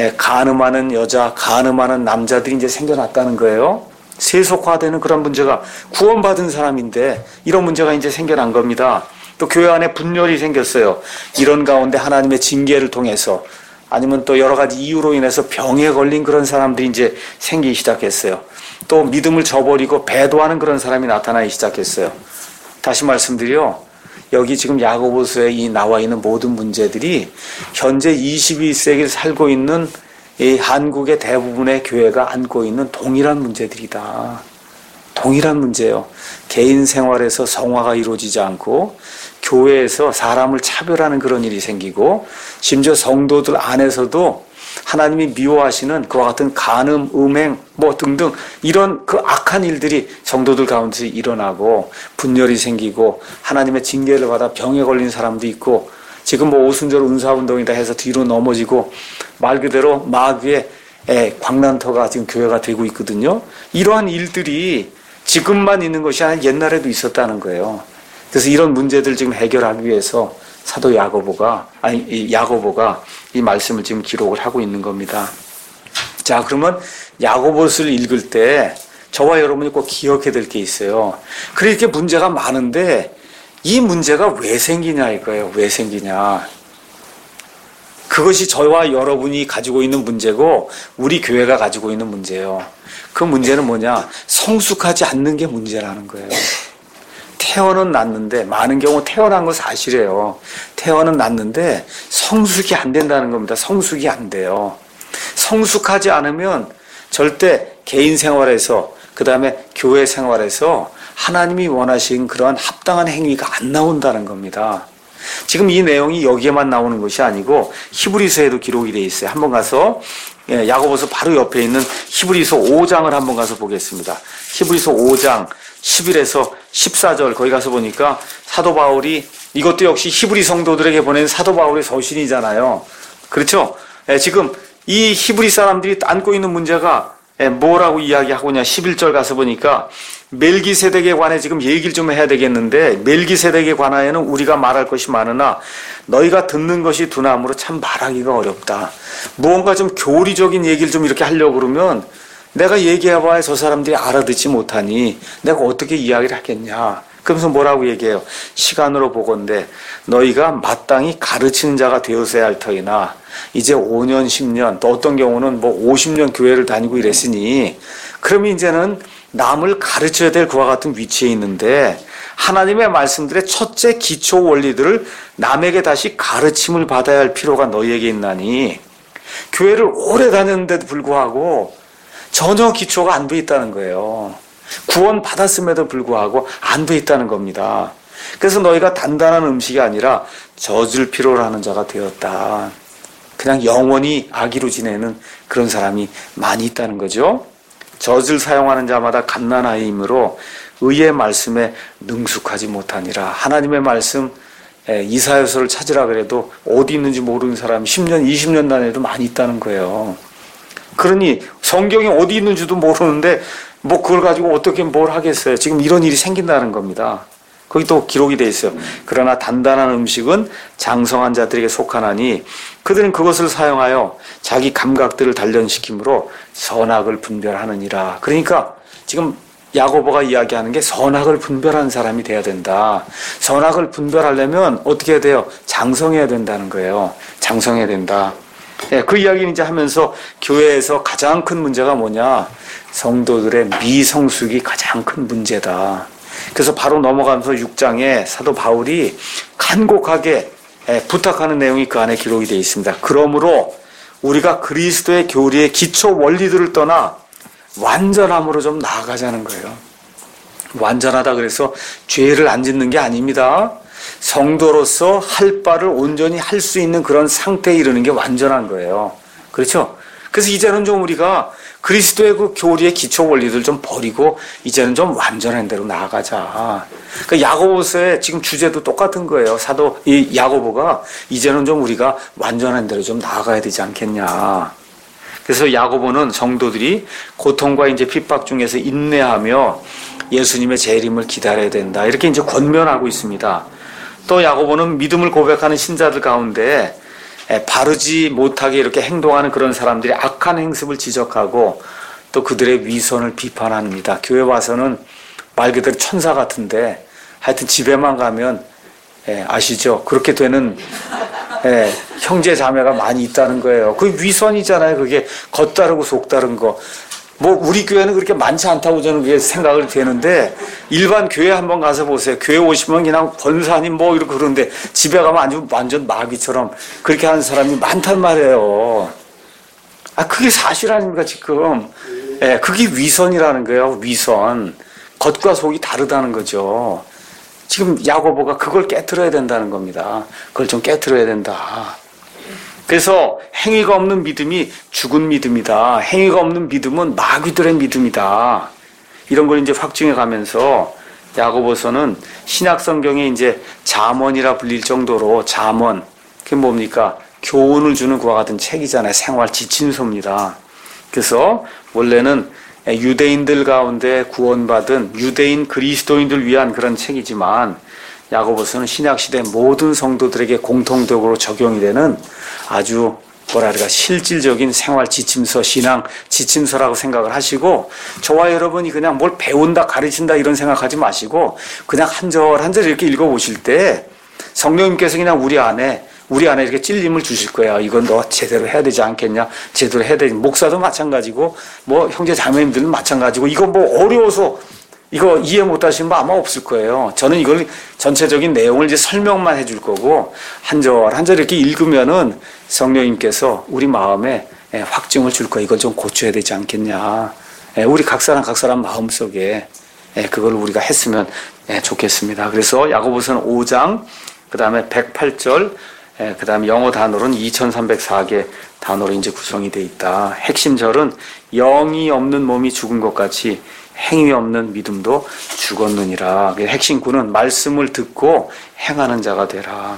A: 간음하는 여자, 간음하는 남자들이 이제 생겨났다는 거예요. 세속화되는 그런 문제가, 구원받은 사람인데 이런 문제가 이제 생겨난 겁니다. 또 교회 안에 분열이 생겼어요. 이런 가운데 하나님의 징계를 통해서, 아니면 또 여러 가지 이유로 인해서 병에 걸린 그런 사람들이 이제 생기기 시작했어요. 또 믿음을 저버리고 배도하는 그런 사람이 나타나기 시작했어요. 다시 말씀드려, 여기 지금 야고보서에 나와 있는 모든 문제들이 현재 21세기를 살고 있는 이 한국의 대부분의 교회가 안고 있는 동일한 문제들이다. 동일한 문제예요. 개인 생활에서 성화가 이루어지지 않고, 교회에서 사람을 차별하는 그런 일이 생기고, 심지어 성도들 안에서도 하나님이 미워하시는 그와 같은 간음, 음행 뭐 등등 이런 그 악한 일들이 성도들 가운데 일어나고 분열이 생기고 하나님의 징계를 받아 병에 걸린 사람도 있고 지금 뭐 오순절 은사운동이다 해서 뒤로 넘어지고 말 그대로 마귀의 광란터가 지금 교회가 되고 있거든요. 이러한 일들이 지금만 있는 것이 아니라 옛날에도 있었다는 거예요. 그래서 이런 문제들 지금 해결하기 위해서 사도 야고보가 이 말씀을 지금 기록을 하고 있는 겁니다. 자, 그러면 야고보서를 읽을 때 저와 여러분이 꼭 기억해야 될 게 있어요. 그렇게 문제가 많은데 이 문제가 왜 생기냐 이거예요. 왜 생기냐. 그것이 저와 여러분이 가지고 있는 문제고 우리 교회가 가지고 있는 문제예요. 그 문제는 뭐냐? 성숙하지 않는 게 문제라는 거예요. 태어는 났는데 많은 경우 태어난 건 사실이에요. 태어는 났는데 성숙이 안 된다는 겁니다. 성숙이 안 돼요. 성숙하지 않으면 절대 개인 생활에서 그다음에 교회 생활에서 하나님이 원하신 그러한 합당한 행위가 안 나온다는 겁니다. 지금 이 내용이 여기에만 나오는 것이 아니고 히브리서에도 기록이 되어 있어요. 한번 가서 야고보서 바로 옆에 있는 히브리서 5장을 한번 가서 보겠습니다. 히브리서 5장 11에서 14절 거기 가서 보니까 사도 바울이 이것도 역시 히브리 성도들에게 보낸 사도 바울의 서신이잖아요. 그렇죠? 지금 이 히브리 사람들이 안고 있는 문제가 뭐라고 이야기하고 있냐 11절 가서 보니까 멜기세덱에 관해 지금 얘기를 좀 해야 되겠는데 멜기세덱에 관하여는 우리가 말할 것이 많으나 너희가 듣는 것이 두나무로 참 말하기가 어렵다. 무언가 좀 교리적인 얘기를 좀 이렇게 하려고 그러면 내가 얘기해봐야 저 사람들이 알아듣지 못하니 내가 어떻게 이야기를 하겠냐. 그러면서 뭐라고 얘기해요? 시간으로 보건대 너희가 마땅히 가르치는 자가 되었어야 할 터이나 이제 5년, 10년 또 어떤 경우는 뭐 50년 교회를 다니고 이랬으니 그러면 이제는 남을 가르쳐야 될 그와 같은 위치에 있는데 하나님의 말씀들의 첫째 기초 원리들을 남에게 다시 가르침을 받아야 할 필요가 너희에게 있나니 교회를 오래 다녔는데도 불구하고 전혀 기초가 안 돼 있다는 거예요. 구원 받았음에도 불구하고 안 돼 있다는 겁니다. 그래서 너희가 단단한 음식이 아니라 젖을 필요로 하는 자가 되었다. 그냥 영원히 아기로 지내는 그런 사람이 많이 있다는 거죠. 젖을 사용하는 자마다 갓난아이이므로 의의 말씀에 능숙하지 못하니라. 하나님의 말씀 이사야서를 찾으라 그래도 어디 있는지 모르는 사람이 10년, 20년 단위도 많이 있다는 거예요. 그러니 성경이 어디 있는지도 모르는데 뭐 그걸 가지고 어떻게 뭘 하겠어요. 지금 이런 일이 생긴다는 겁니다. 거기 또 기록이 돼 있어요. 그러나 단단한 음식은 장성한 자들에게 속하나니 그들은 그것을 사용하여 자기 감각들을 단련시키므로 선악을 분별하느니라. 그러니까 지금 야고보가 이야기하는 게 선악을 분별하는 사람이 돼야 된다. 선악을 분별하려면 어떻게 해야 돼요? 장성해야 된다는 거예요. 장성해야 된다. 그 이야기를 이제 하면서 교회에서 가장 큰 문제가 뭐냐? 성도들의 미성숙이 가장 큰 문제다. 그래서 바로 넘어가면서 6장에 사도 바울이 간곡하게 부탁하는 내용이 그 안에 기록이 되어 있습니다. 그러므로 우리가 그리스도의 교리의 기초 원리들을 떠나 완전함으로 좀 나아가자는 거예요. 완전하다 그래서 죄를 안 짓는 게 아닙니다. 성도로서 할 바를 온전히 할 수 있는 그런 상태에 이르는 게 완전한 거예요. 그렇죠? 그래서 이제는 좀 우리가 그리스도의 그 교리의 기초 원리들 좀 버리고 이제는 좀 완전한 대로 나아가자. 그 야고보서의 지금 주제도 똑같은 거예요. 이 야고보가 이제는 좀 우리가 완전한 대로 좀 나아가야 되지 않겠냐. 그래서 야고보는 성도들이 고통과 이제 핍박 중에서 인내하며 예수님의 재림을 기다려야 된다. 이렇게 이제 권면하고 있습니다. 또 야고보는 믿음을 고백하는 신자들 가운데 바르지 못하게 이렇게 행동하는 그런 사람들이 악한 행습을 지적하고 또 그들의 위선을 비판합니다. 교회 와서는 말 그대로 천사 같은데 하여튼 집에만 가면 아시죠? 그렇게 되는 형제 자매가 많이 있다는 거예요. 그 위선이잖아요. 그게 겉다르고 속다른 거. 뭐 우리 교회는 그렇게 많지 않다고 저는 그게 생각을 되는데 일반 교회 한번 가서 보세요. 교회 오시면 그냥 권사님 뭐 이렇게 그러는데 집에 가면 아주 완전 마귀처럼 그렇게 하는 사람이 많단 말이에요. 그게 사실 아닙니까 지금. 그게 위선이라는 거예요. 위선. 겉과 속이 다르다는 거죠. 지금 야고보가 그걸 깨트려야 된다는 겁니다. 그걸 좀 깨트려야 된다. 그래서 행위가 없는 믿음이 죽은 믿음이다. 행위가 없는 믿음은 마귀들의 믿음이다. 이런 걸 이제 확증해 가면서 야고보서는 신약 성경에 이제 잠언이라 불릴 정도로 잠언, 그게 뭡니까? 교훈을 주는 그와 같은 책이잖아요. 생활 지침서입니다. 그래서 원래는 유대인들 가운데 구원받은 유대인 그리스도인들 위한 그런 책이지만 야고보서는 신약시대 모든 성도들에게 공통적으로 적용이 되는 아주 뭐랄까 실질적인 생활 지침서, 신앙 지침서라고 생각을 하시고, 저와 여러분이 그냥 뭘 배운다, 가르친다 이런 생각하지 마시고 그냥 한 절 한 절 이렇게 읽어보실 때 성령님께서 그냥 우리 안에 이렇게 찔림을 주실 거야. 이건 너 제대로 해야 되지 않겠냐? 제대로 해야 되지. 목사도 마찬가지고 뭐 형제 자매님들은 마찬가지고, 이거 뭐 어려워서 이거 이해 못 하시는 분 아마 없을 거예요. 저는 이걸 전체적인 내용을 이제 설명만 해줄 거고, 한 절 한 절 이렇게 읽으면은 성령님께서 우리 마음에 확증을 줄 거예요. 이걸 좀 고쳐야 되지 않겠냐. 우리 각 사람 마음속에 그걸 우리가 했으면 좋겠습니다. 그래서 야고보서는 5장, 그 다음에 108절, 그 다음에 영어 단어로는 2304개 단어로 이제 구성이 되어 있다. 핵심 절은 영이 없는 몸이 죽은 것 같이 행위 없는 믿음도 죽었느니라. 핵심구는 말씀을 듣고 행하는 자가 되라.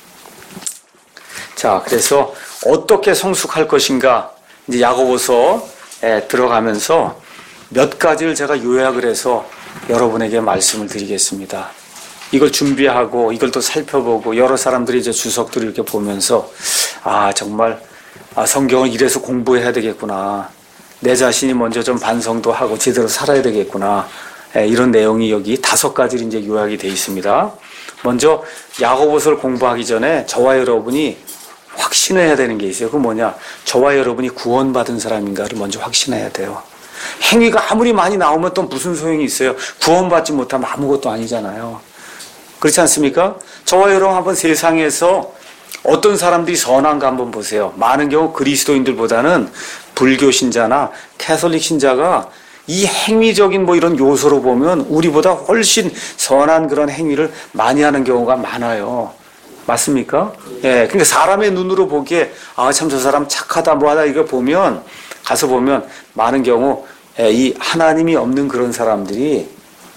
A: 자, 그래서 어떻게 성숙할 것인가? 이제 야고보서에 들어가면서 몇 가지를 제가 요약을 해서 여러분에게 말씀을 드리겠습니다. 이걸 준비하고 이걸 또 살펴보고 여러 사람들이 이제 주석들을 이렇게 보면서 정말 성경을 이래서 공부해야 되겠구나. 내 자신이 먼저 좀 반성도 하고 제대로 살아야 되겠구나. 이런 내용이 여기 5가지로 이제 요약이 되어 있습니다. 먼저 야고보서를 공부하기 전에 저와 여러분이 확신해야 되는 게 있어요. 그 뭐냐? 저와 여러분이 구원받은 사람인가를 먼저 확신해야 돼요. 행위가 아무리 많이 나오면 또 무슨 소용이 있어요? 구원받지 못하면 아무것도 아니잖아요. 그렇지 않습니까? 저와 여러분 한번 세상에서 어떤 사람들이 선한가 한번 보세요. 많은 경우 그리스도인들보다는 불교 신자나 캐톨릭 신자가 이 행위적인 뭐 이런 요소로 보면 우리보다 훨씬 선한 그런 행위를 많이 하는 경우가 많아요. 맞습니까? 예. 그러니까 사람의 눈으로 보기에 참 저 사람 착하다 뭐하다 이거 보면 가서 보면 많은 경우 이 하나님이 없는 그런 사람들이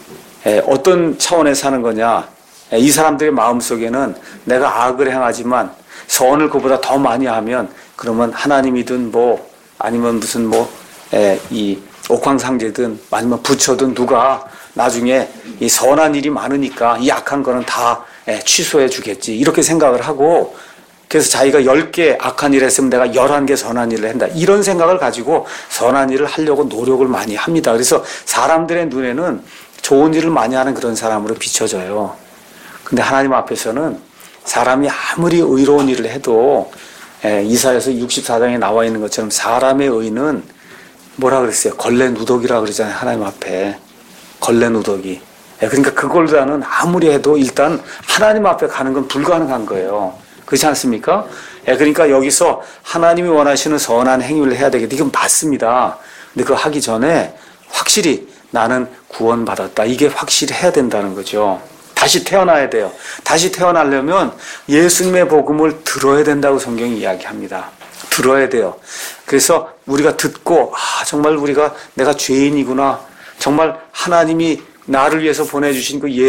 A: 어떤 차원에서 사는 거냐? 이 사람들의 마음속에는 내가 악을 행하지만 선을 그보다 더 많이 하면 그러면 하나님이든 뭐 아니면 무슨 이 옥황상제든 아니면 부처든 누가 나중에 이 선한 일이 많으니까 이 악한 거는 다 취소해 주겠지 이렇게 생각을 하고, 그래서 자기가 10개 악한 일을 했으면 내가 11개 선한 일을 한다 이런 생각을 가지고 선한 일을 하려고 노력을 많이 합니다. 그래서 사람들의 눈에는 좋은 일을 많이 하는 그런 사람으로 비춰져요. 근데 하나님 앞에서는 사람이 아무리 의로운 일을 해도 이사야서 64장에 나와 있는 것처럼 사람의 의는 뭐라 그랬어요? 걸레 누더기라 그러잖아요. 하나님 앞에 걸레 누더기. 그러니까 그걸로는 아무리 해도 일단 하나님 앞에 가는 건 불가능한 거예요. 그렇지 않습니까? 그러니까 여기서 하나님이 원하시는 선한 행위를 해야 되겠다. 이건 맞습니다. 근데 그거 하기 전에 확실히 나는 구원받았다. 이게 확실히 해야 된다는 거죠. 다시 태어나야 돼요. 다시 태어나려면 예수님의 복음을 들어야 된다고 성경이 이야기합니다. 들어야 돼요. 그래서 우리가 듣고 정말 내가 죄인이구나. 정말 하나님이 나를 위해서 보내주신 그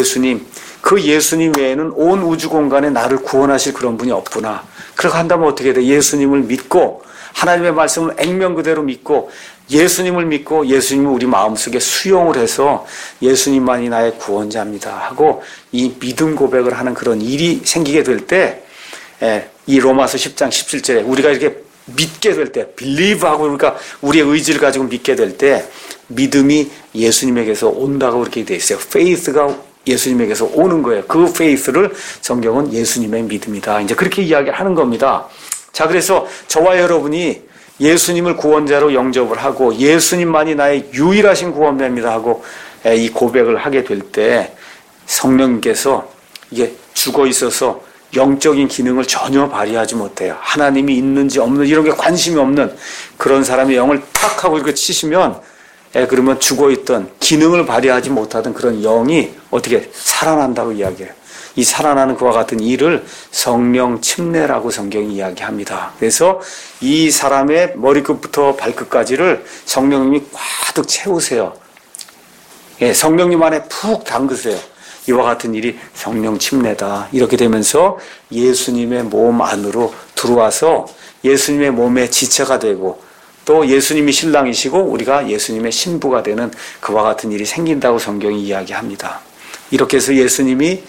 A: 예수님 외에는 온 우주 공간에 나를 구원하실 그런 분이 없구나. 그렇게 한다면 어떻게 돼? 예수님을 믿고 하나님의 말씀을 액면 그대로 믿고 예수님을 믿고 예수님을 우리 마음속에 수용을 해서 예수님만이 나의 구원자입니다 하고 이 믿음 고백을 하는 그런 일이 생기게 될 때, 이 로마서 10장 17절에 우리가 이렇게 믿게 될 때, believe하고 그러니까 우리의 의지를 가지고 믿게 될 때 믿음이 예수님에게서 온다고 그렇게 돼 있어요. faith가 예수님에게서 오는 거예요. 그 faith를 성경은 예수님의 믿음이다. 이제 그렇게 이야기하는 겁니다. 자, 그래서 저와 여러분이 예수님을 구원자로 영접을 하고 예수님만이 나의 유일하신 구원자입니다 하고 이 고백을 하게 될 때 성령님께서 이게 죽어 있어서 영적인 기능을 전혀 발휘하지 못해요. 하나님이 있는지 없는지 이런 게 관심이 없는 그런 사람의 영을 탁 하고 이렇게 치시면 그러면 죽어있던 기능을 발휘하지 못하던 그런 영이 어떻게 살아난다고 이야기해요. 이 살아나는 그와 같은 일을 성령 침례라고 성경이 이야기합니다. 그래서 이 사람의 머리끝부터 발끝까지를 성령님이 가득 채우세요. 예, 성령님 안에 푹 담그세요. 이와 같은 일이 성령 침례다. 이렇게 되면서 예수님의 몸 안으로 들어와서 예수님의 몸의 지체가 되고 또 예수님이 신랑이시고 우리가 예수님의 신부가 되는 그와 같은 일이 생긴다고 성경이 이야기합니다. 이렇게 해서 예수님이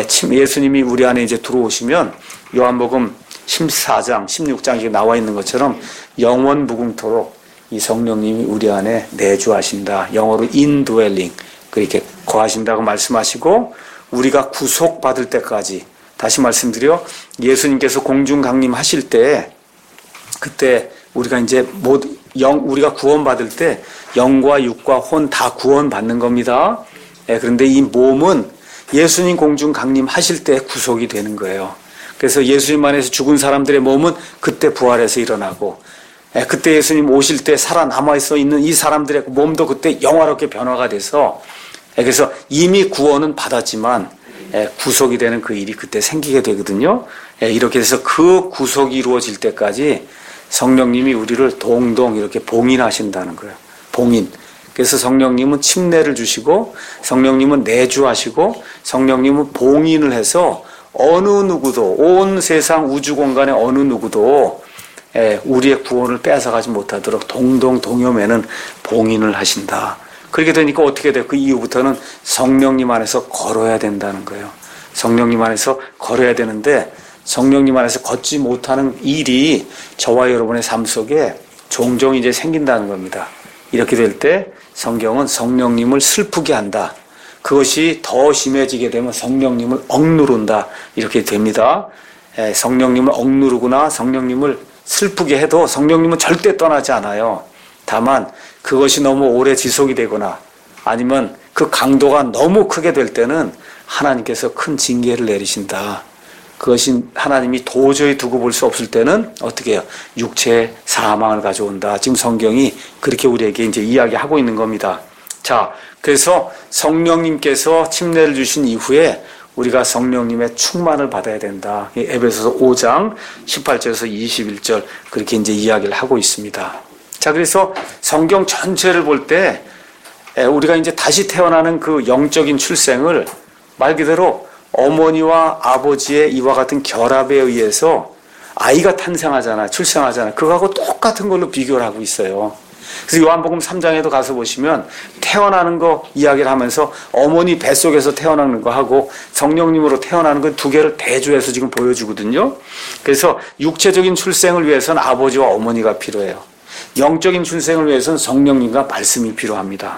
A: 우리 안에 이제 들어오시면 요한복음 14장, 16장에 나와 있는 것처럼 영원 무궁토록 이 성령님이 우리 안에 내주하신다. 영어로 indwelling. 그렇게 거하신다고 말씀하시고 우리가 구속받을 때까지 다시 말씀드려 예수님께서 공중 강림하실 때 그때 우리가 이제 우리가 구원받을 때 영과 육과 혼 다 구원받는 겁니다. 그런데 이 몸은 예수님 공중 강림하실 때 구속이 되는 거예요. 그래서 예수님 안에서 죽은 사람들의 몸은 그때 부활해서 일어나고 그때 예수님 오실 때 살아남아 있는 이 사람들의 몸도 그때 영화롭게 변화가 돼서 그래서 이미 구원은 받았지만 구속이 되는 그 일이 그때 생기게 되거든요. 이렇게 해서 그 구속이 이루어질 때까지 성령님이 우리를 동동 이렇게 봉인하신다는 거예요. 봉인. 그래서 성령님은 침례를 주시고 성령님은 내주하시고 성령님은 봉인을 해서 어느 누구도 온 세상 우주 공간의 어느 누구도 우리의 구원을 뺏어가지 못하도록 동동 동여매는 봉인을 하신다. 그렇게 되니까 어떻게 돼요? 그 이후부터는 성령님 안에서 걸어야 된다는 거예요. 성령님 안에서 걸어야 되는데 성령님 안에서 걷지 못하는 일이 저와 여러분의 삶 속에 종종 이제 생긴다는 겁니다. 이렇게 될 때 성경은 성령님을 슬프게 한다. 그것이 더 심해지게 되면 성령님을 억누른다. 이렇게 됩니다. 성령님을 억누르거나 성령님을 슬프게 해도 성령님은 절대 떠나지 않아요. 다만 그것이 너무 오래 지속이 되거나 아니면 그 강도가 너무 크게 될 때는 하나님께서 큰 징계를 내리신다. 그것이 하나님이 도저히 두고 볼 수 없을 때는 어떻게 해요? 육체의 사망을 가져온다. 지금 성경이 그렇게 우리에게 이제 이야기하고 있는 겁니다. 자, 그래서 성령님께서 침례를 주신 이후에 우리가 성령님의 충만을 받아야 된다. 에베소서 5장 18절에서 21절 그렇게 이제 이야기를 하고 있습니다. 자, 그래서 성경 전체를 볼 때 우리가 이제 다시 태어나는 그 영적인 출생을 말 그대로 어머니와 아버지의 이와 같은 결합에 의해서 아이가 탄생하잖아, 출생하잖아. 그거하고 똑같은 걸로 비교를 하고 있어요. 그래서 요한복음 3장에도 가서 보시면 태어나는 거 이야기를 하면서 어머니 뱃속에서 태어나는 거 하고 성령님으로 태어나는 거 두 개를 대조해서 지금 보여주거든요. 그래서 육체적인 출생을 위해서는 아버지와 어머니가 필요해요. 영적인 출생을 위해서는 성령님과 말씀이 필요합니다.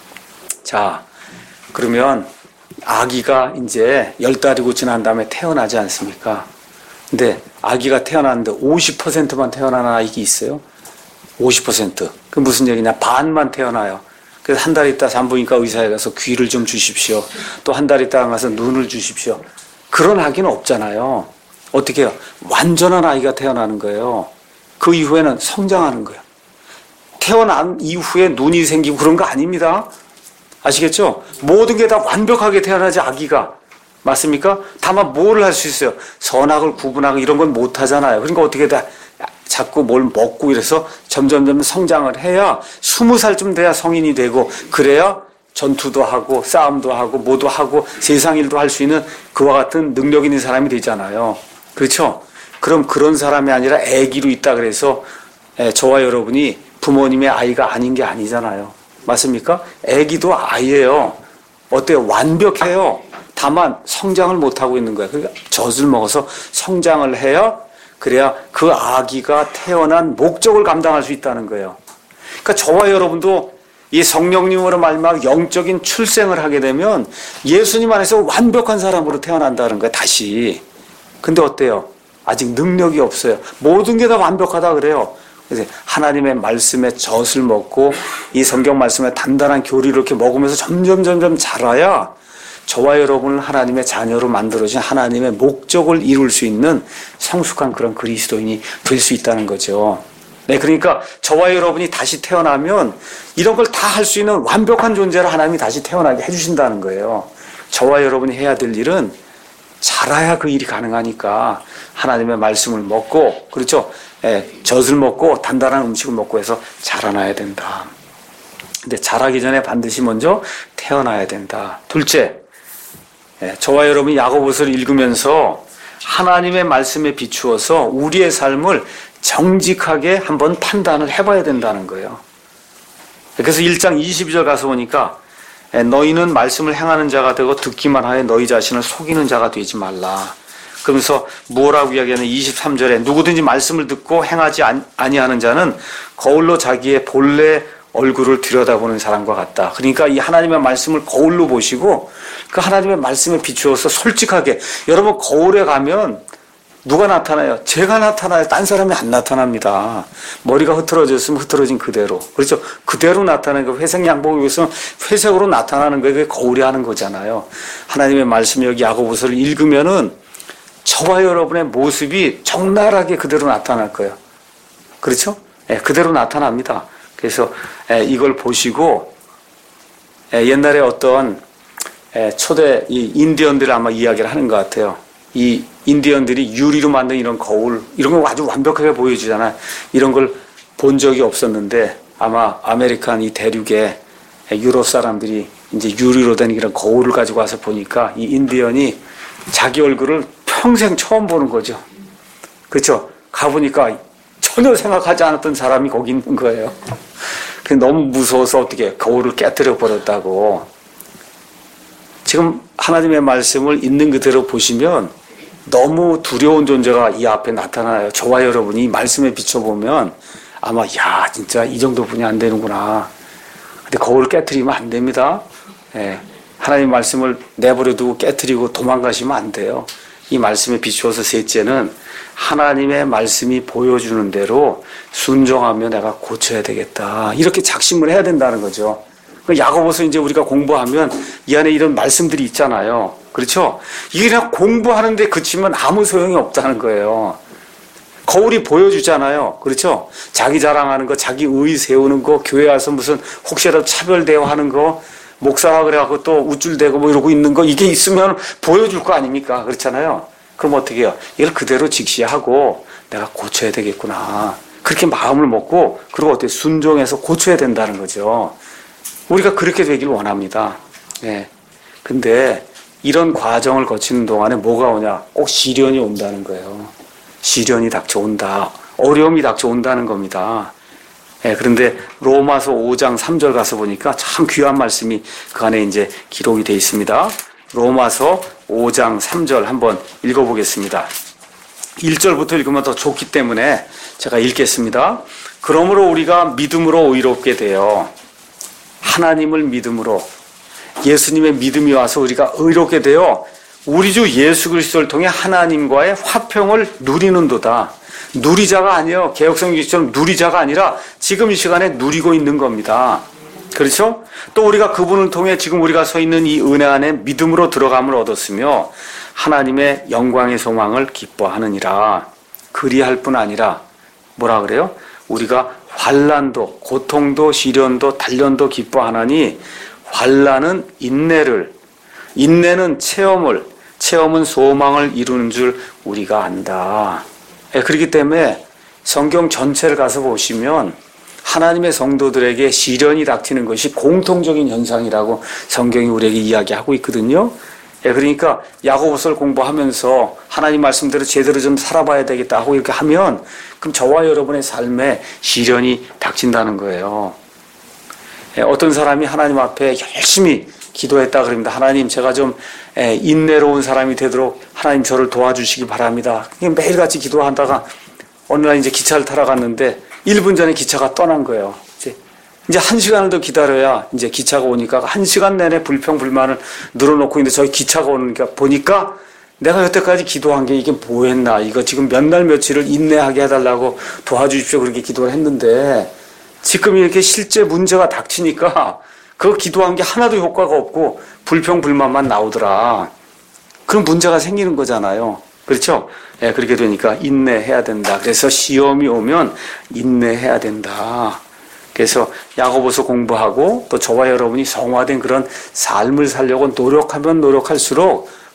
A: 자, 그러면 아기가 이제 10달이고 지난 다음에 태어나지 않습니까? 근데 아기가 태어났는데 50%만 태어나는 아이가 있어요. 50%. 그 무슨 얘기냐? 반만 태어나요. 그래서 한 달 있다 산부인과 의사에 가서 귀를 좀 주십시오. 또 한 달 있다 가서 눈을 주십시오. 그런 아기는 없잖아요. 어떻게 해요? 완전한 아이가 태어나는 거예요. 그 이후에는 성장하는 거예요. 태어난 이후에 눈이 생기고 그런 거 아닙니다. 아시겠죠? 모든 게 다 완벽하게 태어나지 아기가. 맞습니까? 다만 뭘 할 수 있어요? 선악을 구분하고 이런 건 못 하잖아요. 그러니까 어떻게 다 자꾸 뭘 먹고 이래서 점점 성장을 해야 20살쯤 돼야 성인이 되고 그래야 전투도 하고 싸움도 하고 뭐도 하고 세상 일도 할 수 있는 그와 같은 능력 있는 사람이 되잖아요. 그렇죠? 그럼 그런 사람이 아니라 아기로 있다 그래서 저와 여러분이 부모님의 아이가 아닌 게 아니잖아요. 맞습니까? 아기도 아이예요. 어때요? 완벽해요. 다만 성장을 못하고 있는 거예요. 그러니까 젖을 먹어서 성장을 해야 그래야 그 아기가 태어난 목적을 감당할 수 있다는 거예요. 그러니까 저와 여러분도 이 성령님으로 말미암아 영적인 출생을 하게 되면 예수님 안에서 완벽한 사람으로 태어난다는 거예요. 다시. 근데 어때요? 아직 능력이 없어요. 모든 게 다 완벽하다 그래요. 그래서 하나님의 말씀에 젖을 먹고 이 성경 말씀에 단단한 교리를 이렇게 먹으면서 점점 자라야 저와 여러분을 하나님의 자녀로 만들어진 하나님의 목적을 이룰 수 있는 성숙한 그런 그리스도인이 될 수 있다는 거죠. 네, 그러니까 저와 여러분이 다시 태어나면 이런 걸 다 할 수 있는 완벽한 존재로 하나님이 다시 태어나게 해주신다는 거예요. 저와 여러분이 해야 될 일은 자라야 그 일이 가능하니까 하나님의 말씀을 먹고, 그렇죠? 젖을 먹고 단단한 음식을 먹고 해서 자라나야 된다. 근데 자라기 전에 반드시 먼저 태어나야 된다. 둘째, 저와 여러분이 야고보서를 읽으면서 하나님의 말씀에 비추어서 우리의 삶을 정직하게 한번 판단을 해봐야 된다는 거예요. 그래서 1장 22절 가서 보니까 너희는 말씀을 행하는 자가 되고 듣기만 하여 너희 자신을 속이는 자가 되지 말라. 그러면서 뭐라고 이야기하는 23절에 누구든지 말씀을 듣고 행하지 아니하는 자는 거울로 자기의 본래 얼굴을 들여다보는 사람과 같다. 그러니까 이 하나님의 말씀을 거울로 보시고 그 하나님의 말씀에 비추어서 솔직하게, 여러분 거울에 가면 누가 나타나요? 제가 나타나요. 딴 사람이 안 나타납니다. 머리가 흐트러졌으면 흐트러진 그대로. 그렇죠? 그대로 나타나는 거. 회색 양복을 입으면 회색으로 나타나는 거예요. 그게 거울이 하는 거잖아요. 하나님의 말씀 여기 야고보서를 읽으면은 저와 여러분의 모습이 적나라하게 그대로 나타날 거예요. 그렇죠? 그대로 나타납니다. 그래서 이걸 보시고 옛날에 어떤 초대 이 인디언들 아마 이야기를 하는 것 같아요. 이 인디언들이 유리로 만든 이런 거울, 이런 거 아주 완벽하게 보여주잖아요. 이런 걸 본 적이 없었는데 아마 아메리칸 이 대륙에 유럽 사람들이 이제 유리로 된 이런 거울을 가지고 와서 보니까 이 인디언이 자기 얼굴을 평생 처음 보는 거죠. 그렇죠? 가보니까 전혀 생각하지 않았던 사람이 거기 있는 거예요. 너무 무서워서 어떻게 거울을 깨뜨려 버렸다고. 지금 하나님의 말씀을 있는 그대로 보시면 너무 두려운 존재가 이 앞에 나타나요. 저와 여러분이 말씀에 비춰보면 아마 야 진짜 이 정도뿐이 안 되는구나. 근데 거울을 깨뜨리면 안 됩니다. 하나님의 말씀을 내버려 두고 깨뜨리고 도망가시면 안 돼요. 이 말씀에 비추어서 셋째는 하나님의 말씀이 보여주는 대로 순종하며 내가 고쳐야 되겠다. 이렇게 작심을 해야 된다는 거죠. 야고보서 이제 우리가 공부하면 이 안에 이런 말씀들이 있잖아요. 그렇죠? 이게 그냥 공부하는데 그치면 아무 소용이 없다는 거예요. 거울이 보여주잖아요. 그렇죠? 자기 자랑하는 거, 자기 의 세우는 거, 교회 와서 무슨 혹시라도 차별 대우하는 거, 목사가 그래갖고 또 우쭐대고 뭐 이러고 있는 거, 이게 있으면 보여줄 거 아닙니까? 그렇잖아요. 그럼 어떻게 해요? 이걸 그대로 직시하고 내가 고쳐야 되겠구나. 그렇게 마음을 먹고, 그리고 어떻게 순종해서 고쳐야 된다는 거죠. 우리가 그렇게 되길 원합니다. 근데 이런 과정을 거치는 동안에 뭐가 오냐? 꼭 시련이 온다는 거예요. 시련이 닥쳐온다. 어려움이 닥쳐온다는 겁니다. 그런데 로마서 5장 3절 가서 보니까 참 귀한 말씀이 그 안에 이제 기록이 되어 있습니다. 로마서 5장 3절 한번 읽어보겠습니다. 1절부터 읽으면 더 좋기 때문에 제가 읽겠습니다. 그러므로 우리가 믿음으로 의롭게 되어 하나님을 믿음으로 예수님의 믿음이 와서 우리가 의롭게 되어 우리 주 예수 그리스도를 통해 하나님과의 화평을 누리는도다. 누리자가 아니에요. 개역성경처럼 누리자가 아니라 지금 이 시간에 누리고 있는 겁니다. 그렇죠? 또 우리가 그분을 통해 지금 우리가 서 있는 이 은혜 안에 믿음으로 들어감을 얻었으며 하나님의 영광의 소망을 기뻐하느니라. 그리할 뿐 아니라 뭐라 그래요? 우리가 환난도 고통도 시련도 단련도 기뻐하나니 환난은 인내를, 인내는 체험을, 체험은 소망을 이루는 줄 우리가 안다. 그렇기 때문에 성경 전체를 가서 보시면 하나님의 성도들에게 시련이 닥치는 것이 공통적인 현상이라고 성경이 우리에게 이야기하고 있거든요. 그러니까 야고보서를 공부하면서 하나님 말씀대로 제대로 좀 살아봐야 되겠다 하고 이렇게 하면 그럼 저와 여러분의 삶에 시련이 닥친다는 거예요. 어떤 사람이 하나님 앞에 열심히 기도했다 그럽니다. 하나님 제가 좀 인내로운 사람이 되도록 하나님 저를 도와주시기 바랍니다. 매일같이 기도하다가 어느 날 이제 기차를 타러 갔는데 1분 전에 기차가 떠난 거예요. 이제 1시간을 더 기다려야 이제 기차가 오니까 1시간 내내 불평불만을 늘어놓고 있는데 저희 기차가 오니까 보니까 내가 여태까지 기도한 게 이게 뭐했나, 이거 지금 몇 날 며칠을 인내하게 해달라고 도와주십시오 그렇게 기도를 했는데 지금 이렇게 실제 문제가 닥치니까 그 기도한 게 하나도 효과가 없고 불평불만만 나오더라. 그럼 문제가 생기는 거잖아요. 그렇죠? 그렇게 되니까 인내해야 된다. 그래서 시험이 오면 인내해야 된다. 그래서 야고보서 공부하고 또 저와 여러분이 성화된 그런 삶을 살려고 노력하면 노력할수록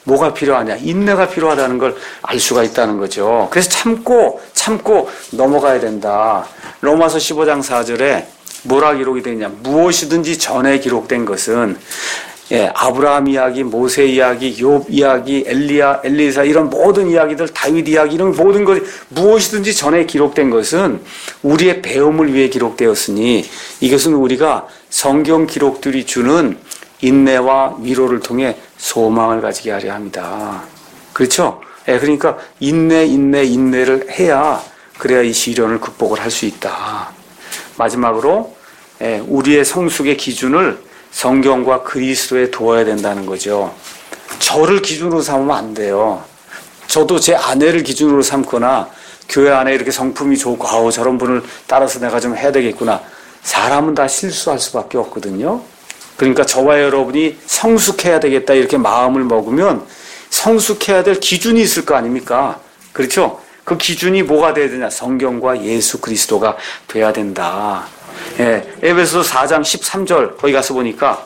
A: 뭐가 필요하냐? 인내가 필요하다는 걸 알 수가 있다는 거죠. 그래서 참고 넘어가야 된다. 로마서 15장 4절에 뭐라 기록이 되어 있냐? 무엇이든지 전에 기록된 것은 아브라함 이야기, 모세 이야기, 욥 이야기, 엘리사 이런 모든 이야기들, 다윗 이야기 이런 모든 것 무엇이든지 전에 기록된 것은 우리의 배움을 위해 기록되었으니 이것은 우리가 성경 기록들이 주는 인내와 위로를 통해 소망을 가지게 하려 합니다. 그렇죠? 그러니까 인내를 해야 그래야 이 시련을 극복을 할 수 있다. 마지막으로 우리의 성숙의 기준을 성경과 그리스도에 두어야 된다는 거죠. 저를 기준으로 삼으면 안 돼요. 저도 제 아내를 기준으로 삼거나 교회 안에 이렇게 성품이 좋고 저런 분을 따라서 내가 좀 해야 되겠구나. 사람은 다 실수할 수밖에 없거든요. 그러니까 저와 여러분이 성숙해야 되겠다 이렇게 마음을 먹으면 성숙해야 될 기준이 있을 거 아닙니까? 그렇죠? 그 기준이 뭐가 돼야 되냐? 성경과 예수 그리스도가 돼야 된다. 에베소서 4장 13절 거기 가서 보니까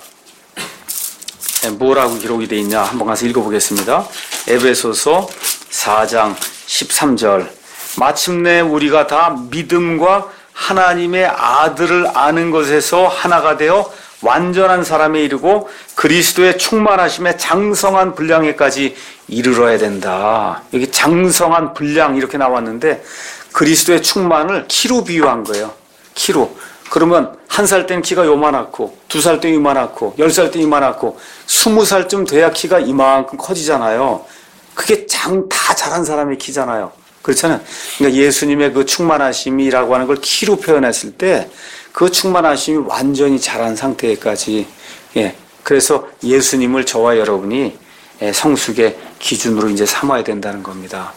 A: 뭐라고 기록이 되어 있냐 한번 가서 읽어보겠습니다. 에베소서 4장 13절 마침내 우리가 다 믿음과 하나님의 아들을 아는 것에서 하나가 되어 완전한 사람에 이르고 그리스도의 충만하심에 장성한 분량에까지 이르러야 된다. 여기 장성한 분량 이렇게 나왔는데 그리스도의 충만을 키로 비유한 거예요. 키로. 그러면 1살 때는 키가 요만하고 2살 때는 이만하고 10살 때는 이만하고 20살쯤 돼야 키가 이만큼 커지잖아요. 그게 다 자란 사람의 키잖아요. 그렇잖아요. 그러니까 예수님의 그 충만하심이라고 하는 걸 키로 표현했을 때 그 충만하심이 완전히 자란 상태까지 그래서 예수님을 저와 여러분이 성숙의 기준으로 이제 삼아야 된다는 겁니다.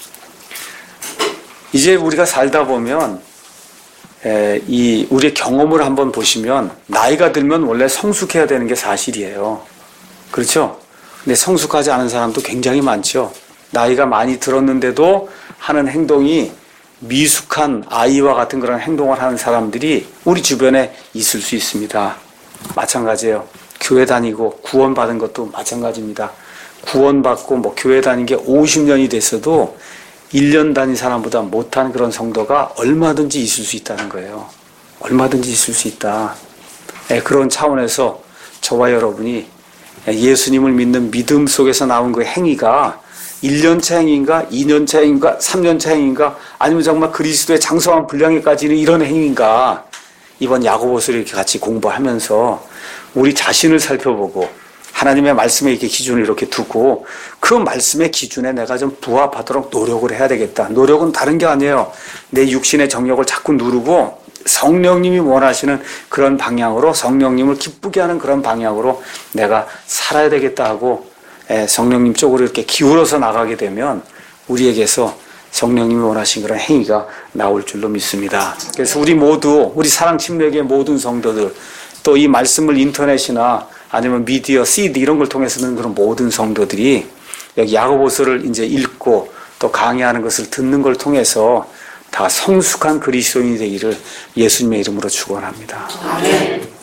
A: 이제 우리가 살다 보면 우리의 경험을 한번 보시면 나이가 들면 원래 성숙해야 되는 게 사실이에요. 그렇죠? 근데 성숙하지 않은 사람도 굉장히 많죠. 나이가 많이 들었는데도 하는 행동이 미숙한 아이와 같은 그런 행동을 하는 사람들이 우리 주변에 있을 수 있습니다. 마찬가지예요. 교회 다니고 구원받은 것도 마찬가지입니다. 구원받고 교회 다닌 게 50년이 됐어도 1년 다닌 사람보다 못한 그런 성도가 얼마든지 있을 수 있다는 거예요. 얼마든지 있을 수 있다. 그런 차원에서 저와 여러분이 예수님을 믿는 믿음 속에서 나온 그 행위가 1년차 행위인가 2년차 행위인가 3년차 행위인가 아니면 정말 그리스도의 장성한 분량에까지는 이런 행위인가 이번 야고보서를 이렇게 같이 공부하면서 우리 자신을 살펴보고 하나님의 말씀에 이렇게 기준을 이렇게 두고 그 말씀의 기준에 내가 좀 부합하도록 노력을 해야 되겠다. 노력은 다른 게 아니에요. 내 육신의 정욕을 자꾸 누르고 성령님이 원하시는 그런 방향으로 성령님을 기쁘게 하는 그런 방향으로 내가 살아야 되겠다 하고 성령님 쪽으로 이렇게 기울어서 나가게 되면 우리에게서 성령님이 원하신 그런 행위가 나올 줄로 믿습니다. 그래서 우리 사랑 침례교의 모든 성도들 또 이 말씀을 인터넷이나 아니면 미디어, CD 이런 걸 통해서 듣는 그런 모든 성도들이 여기 야고보서를 이제 읽고 또 강의하는 것을 듣는 걸 통해서 다 성숙한 그리스도인이 되기를 예수님의 이름으로 축원합니다. 아멘.